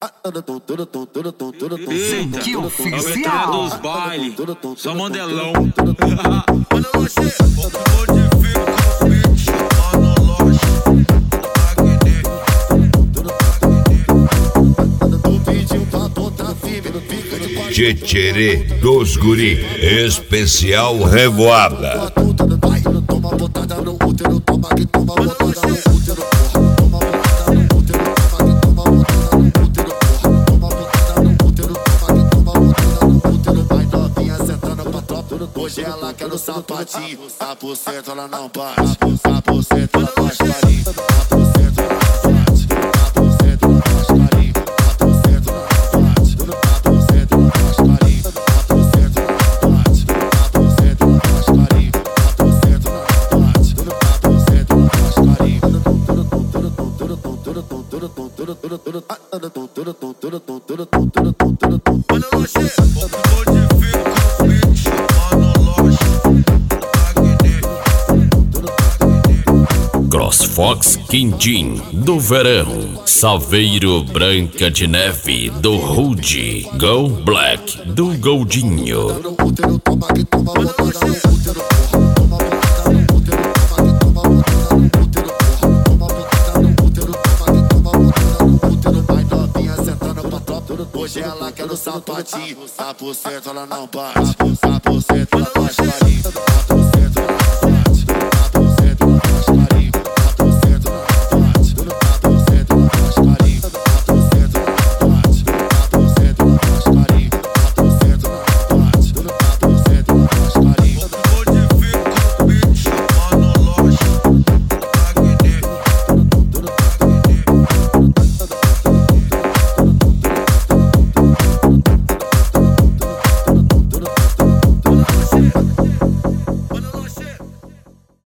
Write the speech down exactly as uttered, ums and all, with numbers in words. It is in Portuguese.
Que oficial dos bailes, só modelão. Tchê-tchê-rê dos guri, especial Revoada. Hoje ela quer no sapatinho, a buceta ela não bate, a buceta ela faz carinho, a buceta ela bate, a buceta ela faz carinho, a buceta ela bate, a buceta ela faz carinho, a buceta ela bate, a buceta ela faz carinho, a buceta ela bate, a buceta ela faz carinho. Olha você, CrossFox Quindim do verão, Saveiro Branca de Neve do Rude, Go Black do Goldinho. Hoje ela quer no sapatinho, a buceta ela não bate, a buceta ela faz carinho.